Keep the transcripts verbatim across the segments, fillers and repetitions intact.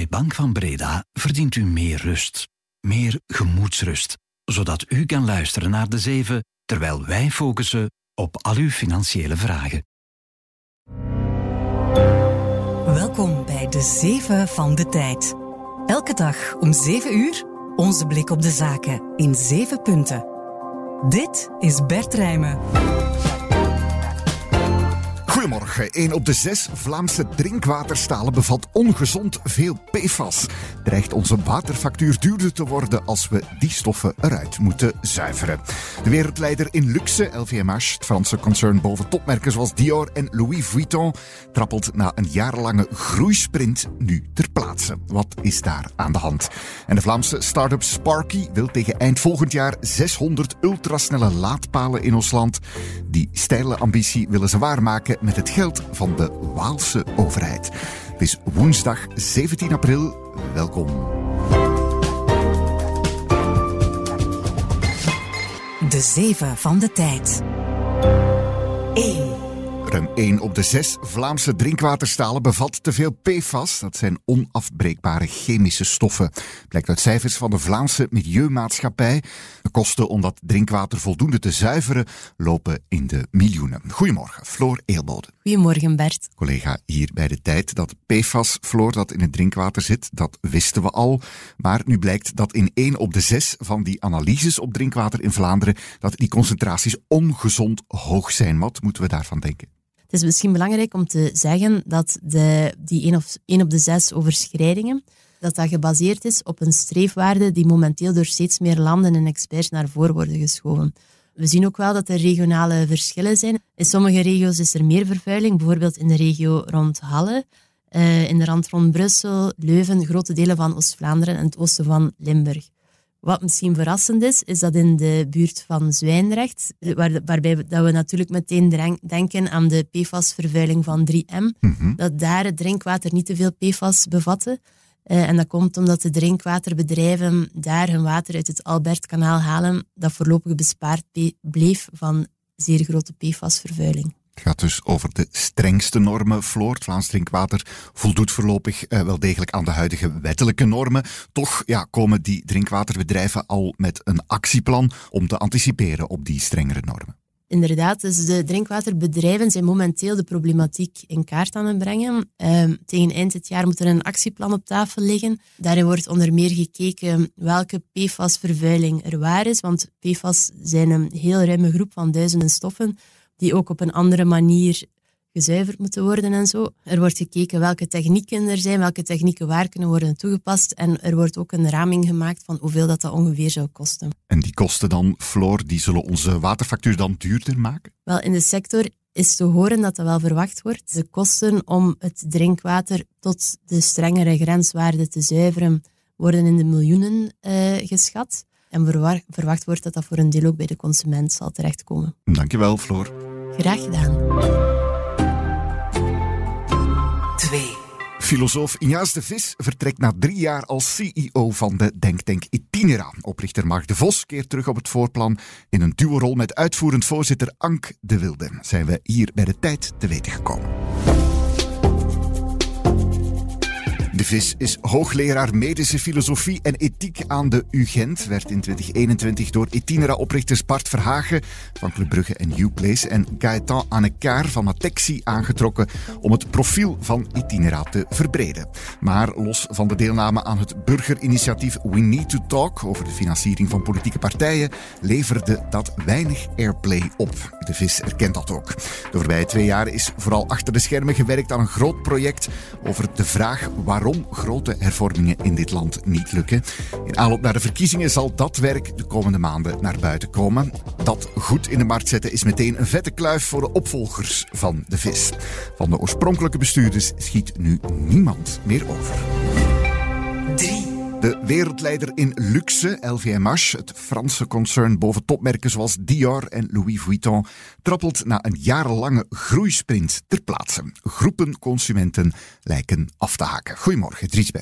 Bij Bank van Breda verdient u meer rust. Meer gemoedsrust. Zodat u kan luisteren naar de zeven, terwijl wij focussen op al uw financiële vragen. Welkom bij de zeven van de tijd. Elke dag om zeven uur onze blik op de zaken in zeven punten. Dit is Bert Rijmen. Goedemorgen. één op de zes Vlaamse drinkwaterstalen bevat ongezond veel P F A S. Dreigt onze waterfactuur duurder te worden als we die stoffen eruit moeten zuiveren. De wereldleider in luxe, L V M H, het Franse concern boven topmerken zoals Dior en Louis Vuitton, trappelt na een jarenlange groeisprint nu ter plaatse. Wat is daar aan de hand? En de Vlaamse start-up Sparky wil tegen eind volgend jaar zeshonderd ultrasnelle laadpalen in ons land. Die steile ambitie willen ze waarmaken met het geld van de Waalse overheid. Het is woensdag zeventien april. Welkom. De zeven van de tijd. één. Ruim één op de zes Vlaamse drinkwaterstalen bevat te veel P F A S. Dat zijn onafbreekbare chemische stoffen. Blijkt uit cijfers van de Vlaamse Milieumaatschappij. De kosten om dat drinkwater voldoende te zuiveren lopen in de miljoenen. Goedemorgen, Floor Eelbode. Goedemorgen, Bert. Collega hier bij De Tijd. Dat P F A S, Floor, dat in het drinkwater zit, dat wisten we al. Maar nu blijkt dat in één op de zes van die analyses op drinkwater in Vlaanderen, dat die concentraties ongezond hoog zijn. Wat moeten we daarvan denken? Het is misschien belangrijk om te zeggen dat de, die één op de zes overschrijdingen, dat dat gebaseerd is op een streefwaarde die momenteel door steeds meer landen en experts naar voren worden geschoven. We zien ook wel dat er regionale verschillen zijn. In sommige regio's is er meer vervuiling, bijvoorbeeld in de regio rond Halle, uh, in de rand rond Brussel, Leuven, grote delen van Oost-Vlaanderen en het oosten van Limburg. Wat misschien verrassend is, is dat in de buurt van Zwijndrecht, waar, waarbij we, dat we natuurlijk meteen denken aan de P F A S-vervuiling van drie M, mm-hmm. dat daar het drinkwater niet te veel P F A S bevatte. Uh, en dat komt omdat de drinkwaterbedrijven daar hun water uit het Albertkanaal halen, dat voorlopig bespaard bleef van zeer grote P F A S-vervuiling. Het gaat dus over de strengste normen, Floor. Het Vlaams drinkwater voldoet voorlopig uh, wel degelijk aan de huidige wettelijke normen. Toch ja, komen die drinkwaterbedrijven al met een actieplan om te anticiperen op die strengere normen. Inderdaad, dus de drinkwaterbedrijven zijn momenteel de problematiek in kaart aan het brengen. Uh, tegen eind dit jaar moet er een actieplan op tafel liggen. Daarin wordt onder meer gekeken welke P F A S-vervuiling er waar is, want P F A S zijn een heel ruime groep van duizenden stoffen die ook op een andere manier gezuiverd moeten worden en zo. Er wordt gekeken welke technieken er zijn, welke technieken waar kunnen worden toegepast. En er wordt ook een raming gemaakt van hoeveel dat, dat ongeveer zou kosten. En die kosten dan, Floor, die zullen onze waterfactuur dan duurder maken? Wel, in de sector is te horen dat dat wel verwacht wordt. De kosten om het drinkwater tot de strengere grenswaarde te zuiveren worden in de miljoenen uh, geschat. En verwacht wordt dat dat voor een deel ook bij de consument zal terechtkomen. Dankjewel, Floor. Graag gedaan. twee. Filosoof Injaas de Vis vertrekt na drie jaar als C E O van de denktank Itinera. Oprichter Mark de Vos keert terug op het voorplan. In een duorol met uitvoerend voorzitter Ank de Wilde zijn we hier bij De Tijd te weten gekomen. De Vis is hoogleraar medische filosofie en ethiek aan de U Gent. Werd in twintig eenentwintig door Itinera-oprichters Bart Verhagen van Club Brugge en Uplace en Gaëtan Annekaar van Matexi aangetrokken om het profiel van Itinera te verbreden. Maar los van de deelname aan het burgerinitiatief We Need to Talk over de financiering van politieke partijen leverde dat weinig airplay op. De Vis erkent dat ook. De voorbije twee jaar is vooral achter de schermen gewerkt aan een groot project over de vraag waarom grote hervormingen in dit land niet lukken. In aanloop naar de verkiezingen zal dat werk de komende maanden naar buiten komen. Dat goed in de markt zetten is meteen een vette kluif voor de opvolgers van De Vis. Van de oorspronkelijke bestuurders schiet nu niemand meer over. drie. De wereldleider in luxe, L V M H, het Franse concern boven topmerken zoals Dior en Louis Vuitton, trappelt na een jarenlange groeisprint ter plaatse. Groepen consumenten lijken af te haken. Goedemorgen, Dries Bervoet.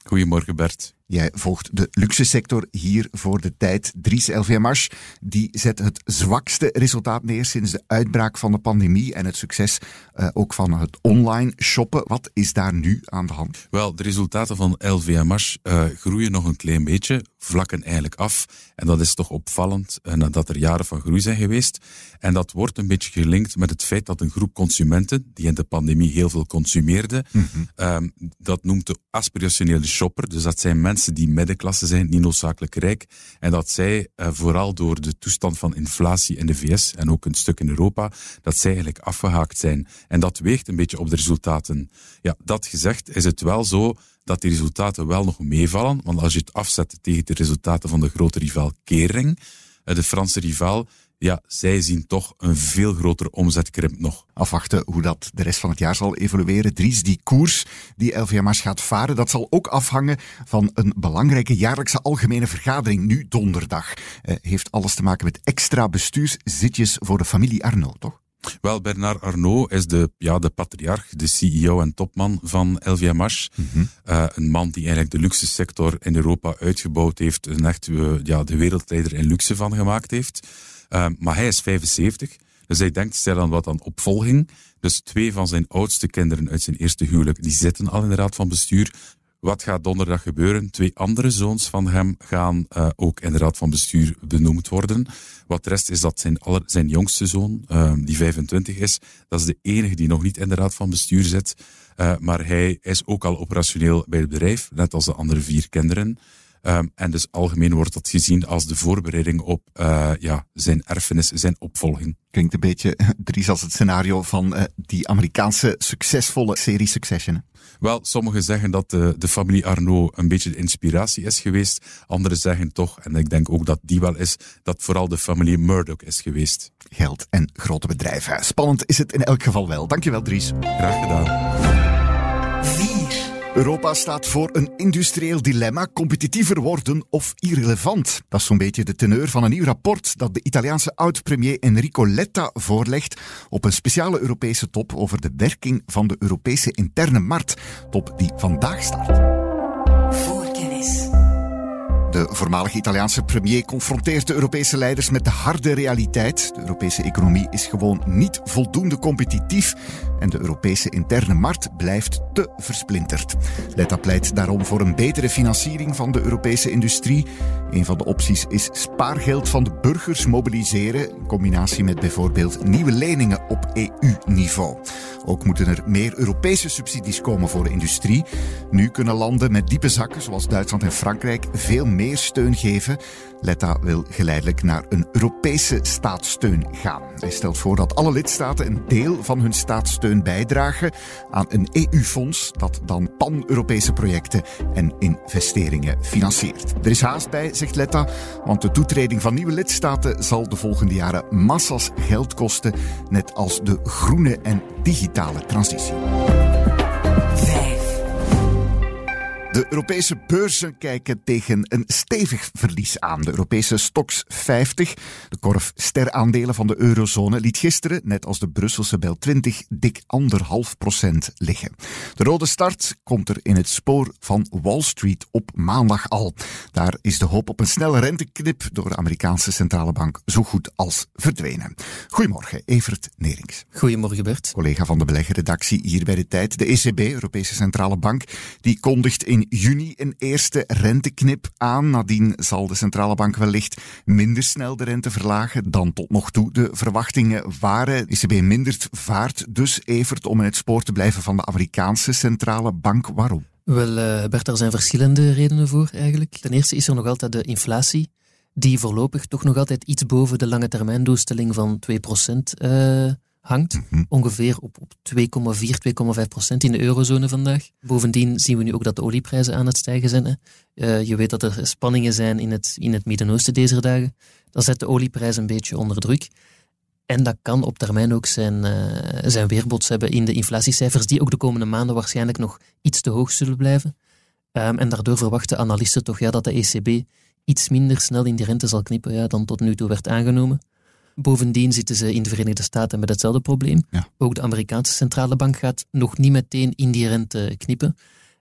Goedemorgen Bert. Jij volgt de luxe sector hier voor de tijd. Dries L V M H die zet het zwakste resultaat neer sinds de uitbraak van de pandemie en het succes uh, ook van het online shoppen. Wat is daar nu aan de hand? Wel, de resultaten van L V M H uh, groeien nog een klein beetje, vlakken eigenlijk af. En dat is toch opvallend uh, nadat er jaren van groei zijn geweest. En dat wordt een beetje gelinkt met het feit dat een groep consumenten, die in de pandemie heel veel consumeerden, mm-hmm. um, dat noemt de aspirationele shopper. Dus dat zijn mensen die middenklasse zijn, niet noodzakelijk rijk. En dat zij, uh, vooral door de toestand van inflatie in de V S en ook een stuk in Europa, dat zij eigenlijk afgehaakt zijn. En dat weegt een beetje op de resultaten. Ja, dat gezegd is het wel zo dat die resultaten wel nog meevallen. Want als je het afzet tegen de resultaten van de grote rivaal Kering, uh, de Franse rivaal, ja, zij zien toch een veel grotere omzetkrimp nog. Afwachten hoe dat de rest van het jaar zal evolueren. Dries, die koers die L V M H gaat varen, dat zal ook afhangen van een belangrijke jaarlijkse algemene vergadering, nu donderdag. Uh, heeft alles te maken met extra bestuurszitjes voor de familie Arnault, toch? Wel, Bernard Arnault is de, ja, de patriarch, de C E O en topman van L V M H. Mm-hmm. Uh, een man die eigenlijk de luxe sector in Europa uitgebouwd heeft, en echt uh, ja, de wereldleider in luxe van gemaakt heeft. Uh, maar hij is vijfenzeventig, dus hij denkt stilaan wat aan opvolging. Dus twee van zijn oudste kinderen uit zijn eerste huwelijk, die zitten al in de raad van bestuur. Wat gaat donderdag gebeuren? Twee andere zoons van hem gaan uh, ook in de raad van bestuur benoemd worden. Wat de rest is dat zijn, aller, zijn jongste zoon, uh, die vijfentwintig is, dat is de enige die nog niet in de raad van bestuur zit. Uh, maar hij is ook al operationeel bij het bedrijf, net als de andere vier kinderen. Um, en dus algemeen wordt dat gezien als de voorbereiding op uh, ja, zijn erfenis, zijn opvolging. Klinkt een beetje, Dries, als het scenario van uh, die Amerikaanse succesvolle serie Succession. Wel, sommigen zeggen dat de, de familie Arnault een beetje de inspiratie is geweest. Anderen zeggen toch, en ik denk ook dat die wel is, dat vooral de familie Murdoch is geweest. Geld en grote bedrijven. Spannend is het in elk geval wel. Dankjewel, Dries. Graag gedaan. vier. Europa staat voor een industrieel dilemma, competitiever worden of irrelevant. Dat is zo'n beetje de teneur van een nieuw rapport dat de Italiaanse oud-premier Enrico Letta voorlegt op een speciale Europese top over de werking van de Europese interne markt, top die vandaag start. Voorkennis. De voormalige Italiaanse premier confronteert de Europese leiders met de harde realiteit. De Europese economie is gewoon niet voldoende competitief en de Europese interne markt blijft te versplinterd. Letta pleit daarom voor een betere financiering van de Europese industrie. Een van de opties is spaargeld van de burgers mobiliseren, in combinatie met bijvoorbeeld nieuwe leningen op E U-niveau. Ook moeten er meer Europese subsidies komen voor de industrie. Nu kunnen landen met diepe zakken, zoals Duitsland en Frankrijk, veel meer steun geven. Letta wil geleidelijk naar een Europese staatssteun gaan. Hij stelt voor dat alle lidstaten een deel van hun staatssteun bijdragen aan een E U-fonds dat dan pan-Europese projecten en investeringen financiert. Er is haast bij, zegt Letta, want de toetreding van nieuwe lidstaten zal de volgende jaren massas geld kosten, net als de groene en digitale transitie. De Europese beurzen kijken tegen een stevig verlies aan. De Europese Stoxx vijftig, de korf steraandelen van de eurozone, liet gisteren, net als de Brusselse Bel twintig, dik anderhalf procent liggen. De rode start komt er in het spoor van Wall Street op maandag al. Daar is de hoop op een snelle renteknip door de Amerikaanse centrale bank zo goed als verdwenen. Goedemorgen, Evert Nerings. Goedemorgen, Bert. Collega van de beleggerredactie hier bij De Tijd. De E C B, Europese Centrale Bank, die kondigt in juni een eerste renteknip aan. Nadien zal de centrale bank wellicht minder snel de rente verlagen dan tot nog toe de verwachtingen waren. De E C B mindert vaart dus, Evert, om in het spoor te blijven van de Amerikaanse centrale bank. Waarom? Wel, uh, Bert, daar zijn verschillende redenen voor eigenlijk. Ten eerste is er nog altijd de inflatie, die voorlopig toch nog altijd iets boven de lange termijn doelstelling van twee procent uh, hangt. Mm-hmm. Ongeveer op, op twee komma vier, twee komma vijf procent in de eurozone vandaag. Bovendien zien we nu ook dat de olieprijzen aan het stijgen zijn. Hè. Uh, je weet dat er spanningen zijn in het, in het Midden-Oosten deze dagen. Dat zet de olieprijs een beetje onder druk. En dat kan op termijn ook zijn, uh, zijn weerbots hebben in de inflatiecijfers, die ook de komende maanden waarschijnlijk nog iets te hoog zullen blijven. Um, en daardoor verwachten analisten toch ja, dat de E C B iets minder snel in die rente zal knippen ja, dan tot nu toe werd aangenomen. Bovendien zitten ze in de Verenigde Staten met hetzelfde probleem. Ja. Ook de Amerikaanse centrale bank gaat nog niet meteen in die rente knippen.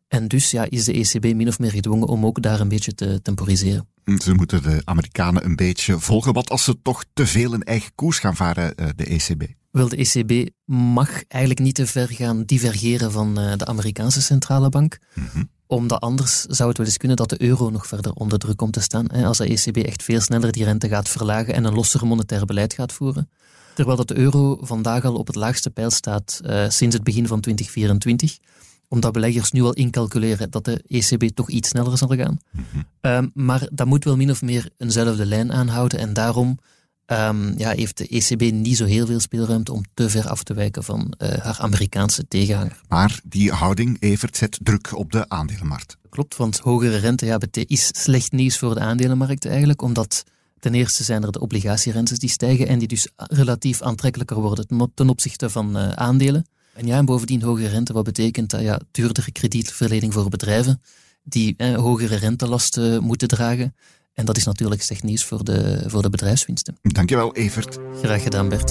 En dus ja, is de E C B min of meer gedwongen om ook daar een beetje te temporiseren. Ze moeten de Amerikanen een beetje volgen. Wat als ze toch te veel een eigen koers gaan varen, de E C B? Wel, de E C B mag eigenlijk niet te ver gaan divergeren van de Amerikaanse centrale bank. Mm-hmm. Omdat anders zou het wel eens kunnen dat de euro nog verder onder druk komt te staan. Als de E C B echt veel sneller die rente gaat verlagen en een losser monetair beleid gaat voeren. Terwijl dat de euro vandaag al op het laagste peil staat uh, sinds het begin van twintig vierentwintig. Omdat beleggers nu al incalculeren dat de E C B toch iets sneller zal gaan. Mm-hmm. Um, maar dat moet wel min of meer eenzelfde lijn aanhouden. En daarom um, ja, heeft de E C B niet zo heel veel speelruimte om te ver af te wijken van uh, haar Amerikaanse tegenhanger. Maar die houding, Evert, zet druk op de aandelenmarkt. Klopt, want hogere rente ja, is slecht nieuws voor de aandelenmarkt eigenlijk, omdat ten eerste zijn er de obligatierentes die stijgen en die dus relatief aantrekkelijker worden ten opzichte van uh, aandelen. En ja, en bovendien hogere rente, wat betekent dat? Ja, duurdere kredietverlening voor bedrijven die eh, hogere rentelasten moeten dragen. En dat is natuurlijk slecht nieuws voor de, voor de bedrijfswinsten. Dankjewel, Evert. Graag gedaan, Bert.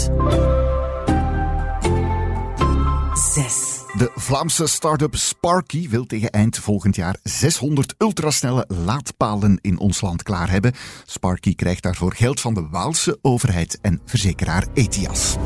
Zes. De Vlaamse start-up Sparky wil tegen eind volgend jaar zeshonderd ultrasnelle laadpalen in ons land klaar hebben. Sparky krijgt daarvoor geld van de Waalse overheid en verzekeraar Etias.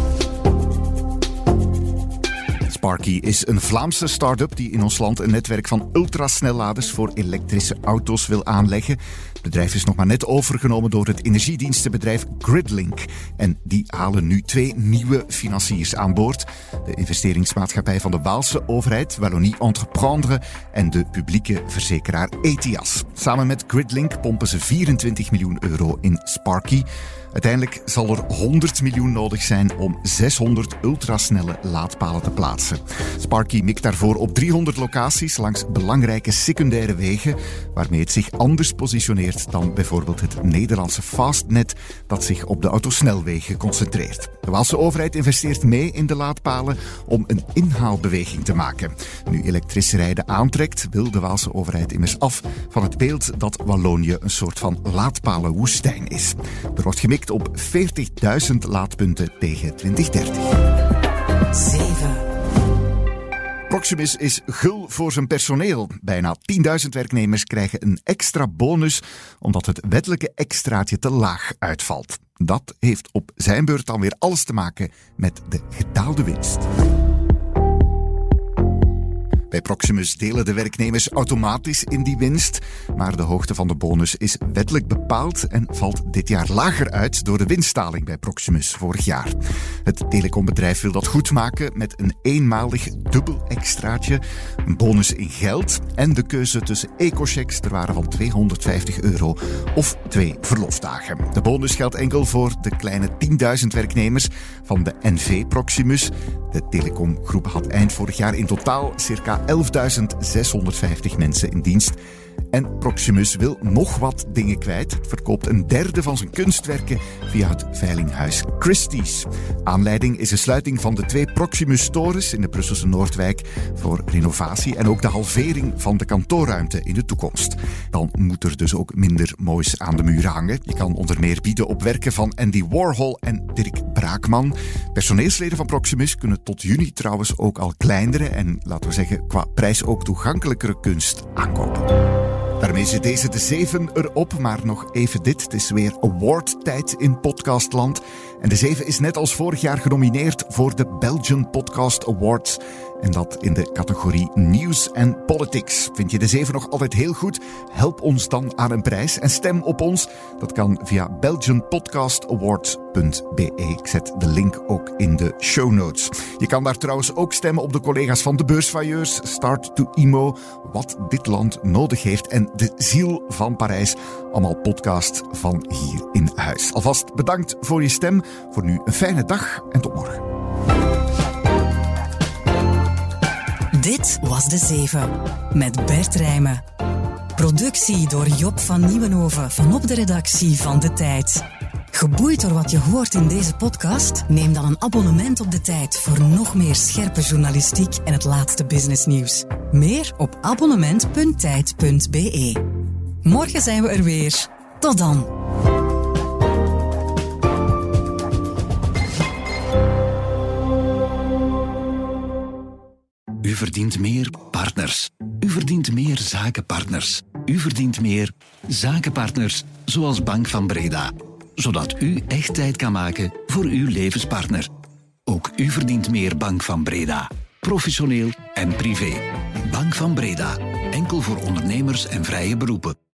Sparky is een Vlaamse start-up die in ons land een netwerk van ultrasnelladers voor elektrische auto's wil aanleggen. Het bedrijf is nog maar net overgenomen door het energiedienstenbedrijf Gridlink. En die halen nu twee nieuwe financiers aan boord. De investeringsmaatschappij van de Waalse overheid, Wallonie Entreprendre, en de publieke verzekeraar Etias. Samen met Gridlink pompen ze vierentwintig miljoen euro in Sparky. Uiteindelijk zal er honderd miljoen nodig zijn om zeshonderd ultrasnelle laadpalen te plaatsen. Sparky mikt daarvoor op driehonderd locaties langs belangrijke secundaire wegen, waarmee het zich anders positioneert dan bijvoorbeeld het Nederlandse Fastnet, dat zich op de autosnelwegen concentreert. De Waalse overheid investeert mee in de laadpalen om een inhaalbeweging te maken. Nu elektrisch rijden aantrekt, wil de Waalse overheid immers af van het beeld dat Wallonië een soort van laadpalenwoestijn is. Er wordt gemikt op veertigduizend laadpunten tegen twintig dertig. zeven. Proximus is gul voor zijn personeel. Bijna tienduizend werknemers krijgen een extra bonus omdat het wettelijke extraatje te laag uitvalt. Dat heeft op zijn beurt dan weer alles te maken met de gedaalde winst. Bij Proximus delen de werknemers automatisch in die winst, maar de hoogte van de bonus is wettelijk bepaald en valt dit jaar lager uit door de winstdaling bij Proximus vorig jaar. Het telecombedrijf wil dat goedmaken met een eenmalig dubbel extraatje, een bonus in geld en de keuze tussen ecochecks ter waarde van tweehonderdvijftig euro of twee verlofdagen. De bonus geldt enkel voor de kleine tienduizend werknemers van de N V Proximus. De telecomgroep had eind vorig jaar in totaal circa elfduizend zeshonderdvijftig mensen in dienst. En Proximus wil nog wat dingen kwijt. Het verkoopt een derde van zijn kunstwerken via het veilinghuis Christie's. Aanleiding is de sluiting van de twee Proximus-torens in de Brusselse Noordwijk voor renovatie en ook de halvering van de kantoorruimte in de toekomst. Dan moet er dus ook minder moois aan de muur hangen. Je kan onder meer bieden op werken van Andy Warhol en Dirk Braakman. Personeelsleden van Proximus kunnen tot juni trouwens ook al kleinere en, laten we zeggen, qua prijs ook toegankelijkere kunst aankopen. Daarmee zit deze de zeven erop, maar nog even dit. Het is weer awardtijd in podcastland. En de zeven is net als vorig jaar genomineerd voor de Belgian Podcast Awards. En dat in de categorie News and Politics. Vind je de zeven nog altijd heel goed? Help ons dan aan een prijs en stem op ons. Dat kan via belgian podcast awards punt b e. Ik zet de link ook in de show notes. Je kan daar trouwens ook stemmen op de collega's van de Beursvailleurs, Start to Imo, Wat dit land nodig heeft en De Ziel van Parijs. Allemaal podcasts van hier in huis. Alvast bedankt voor je stem. Voor nu een fijne dag en tot morgen. Dit was De Zeven, met Bert Rijmen. Productie door Job van Nieuwenhoven van op de redactie van De Tijd. Geboeid door wat je hoort in deze podcast? Neem dan een abonnement op De Tijd voor nog meer scherpe journalistiek en het laatste businessnieuws. Meer op abonnement punt tijd punt b e. Morgen zijn we er weer. Tot dan. U U verdient meer partners. U verdient meer zakenpartners. U verdient meer zakenpartners zoals Bank van Breda. Zodat u echt tijd kan maken voor uw levenspartner. Ook u verdient meer Bank van Breda. Professioneel en privé. Bank van Breda. Enkel voor ondernemers en vrije beroepen.